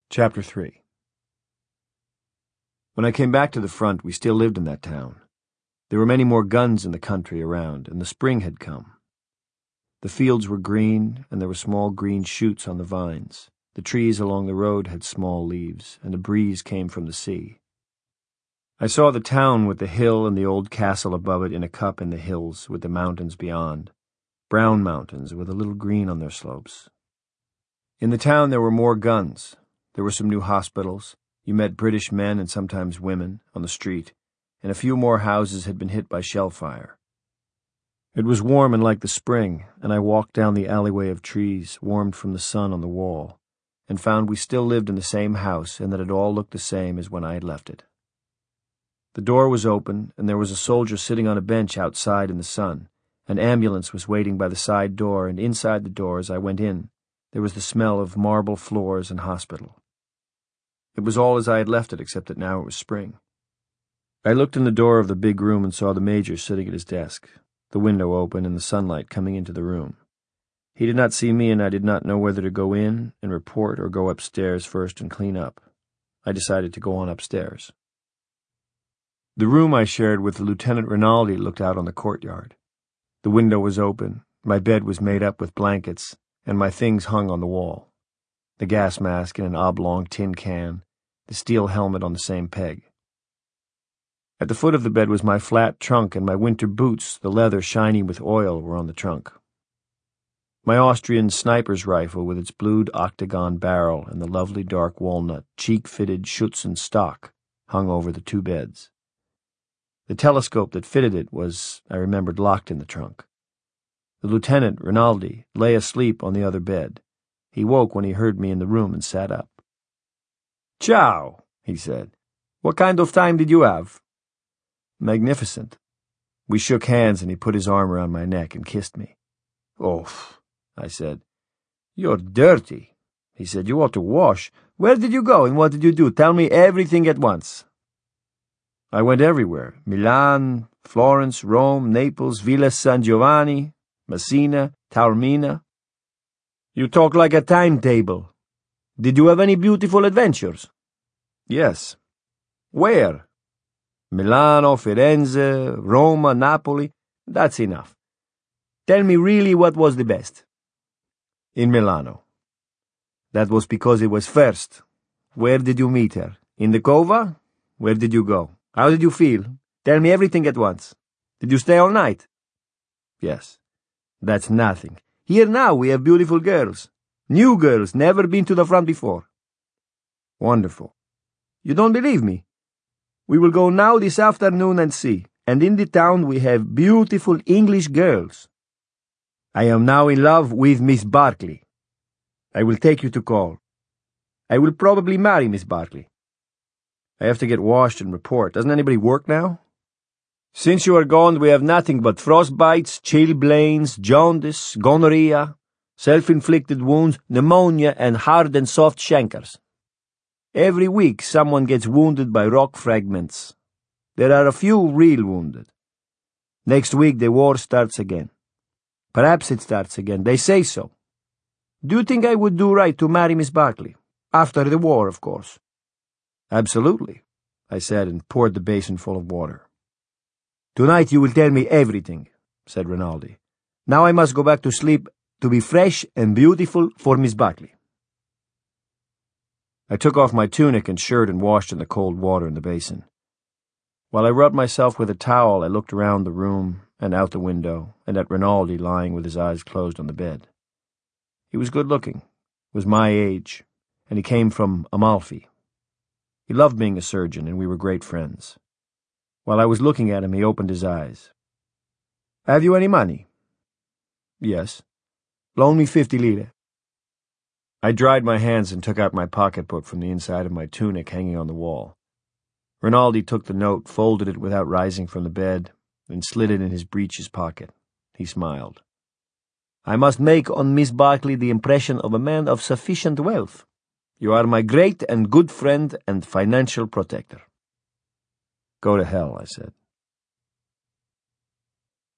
Chapter 3. When I came back to the front, we still lived in that town. There were many more guns in the country around, and the spring had come. The fields were green, and there were small green shoots on the vines. The trees along the road had small leaves, and a breeze came from the sea. I saw the town with the hill and the old castle above it in a cup in the hills, with the mountains beyond, brown mountains with a little green on their slopes. In the town there were more guns. There were some new hospitals. You met British men and sometimes women on the street, and a few more houses had been hit by shell fire. It was warm and like the spring, and I walked down the alleyway of trees, warmed from the sun on the wall, and found we still lived in the same house and that it all looked the same as when I had left it. The door was open, and there was a soldier sitting on a bench outside in the sun. An ambulance was waiting by the side door, and inside the door, as I went in, there was the smell of marble floors and hospital. It was all as I had left it, except that now it was spring. I looked in the door of the big room and saw the major sitting at his desk, the window open and the sunlight coming into the room. He did not see me, and I did not know whether to go in and report or go upstairs first and clean up. I decided to go on upstairs. The room I shared with Lieutenant Rinaldi looked out on the courtyard. The window was open, my bed was made up with blankets, and my things hung on the wall. The gas mask in an oblong tin can, the steel helmet on the same peg. At the foot of the bed was my flat trunk, and my winter boots, the leather shiny with oil, were on the trunk. My Austrian sniper's rifle with its blued octagon barrel and the lovely dark walnut, cheek-fitted Schutzen stock hung over the two beds. The telescope that fitted it was, I remembered, locked in the trunk. The Lieutenant, Rinaldi, lay asleep on the other bed. He woke when he heard me in the room and sat up. "Ciao," he said. "What kind of time did you have?" "Magnificent." We shook hands, and he put his arm around my neck and kissed me. "Oh," I said. "You're dirty." He said, "You ought to wash. Where did you go and what did you do? Tell me everything at once." "I went everywhere. Milan, Florence, Rome, Naples, Villa San Giovanni, Messina, Taormina." "You talk like a timetable. Did you have any beautiful adventures?" "Yes." "Where?" "Milano, Firenze, Roma, Napoli." "That's enough. Tell me really what was the best." "In Milano." "That was because it was first. Where did you meet her? In the Cova? Where did you go? How did you feel? Tell me everything at once. Did you stay all night?" "Yes." "That's nothing. Here now we have beautiful girls. New girls, never been to the front before." "Wonderful." "You don't believe me? We will go now this afternoon and see. And in the town we have beautiful English girls. I am now in love with Miss Barclay. I will take you to call. I will probably marry Miss Barclay." "I have to get washed and report. Doesn't anybody work now?" "Since you are gone, we have nothing but frostbites, chilblains, jaundice, gonorrhea, self-inflicted wounds, pneumonia, and hard and soft chancres. Every week someone gets wounded by rock fragments. There are a few real wounded. Next week the war starts again. Perhaps it starts again. They say so. Do you think I would do right to marry Miss Barclay? After the war, of course." "Absolutely," I said, and poured the basin full of water. "Tonight you will tell me everything," said Rinaldi. "Now I must go back to sleep to be fresh and beautiful for Miss Barclay." I took off my tunic and shirt and washed in the cold water in the basin. While I rubbed myself with a towel, I looked around the room and out the window and at Rinaldi lying with his eyes closed on the bed. He was good-looking, was my age, and he came from Amalfi. He loved being a surgeon, and we were great friends. While I was looking at him, he opened his eyes. "Have you any money?" "Yes." "Loan me 50 lire." I dried my hands and took out my pocketbook from the inside of my tunic hanging on the wall. Rinaldi took the note, folded it without rising from the bed, and slid it in his breeches pocket. He smiled. "I must make on Miss Barclay the impression of a man of sufficient wealth. You are my great and good friend and financial protector." "Go to hell," I said.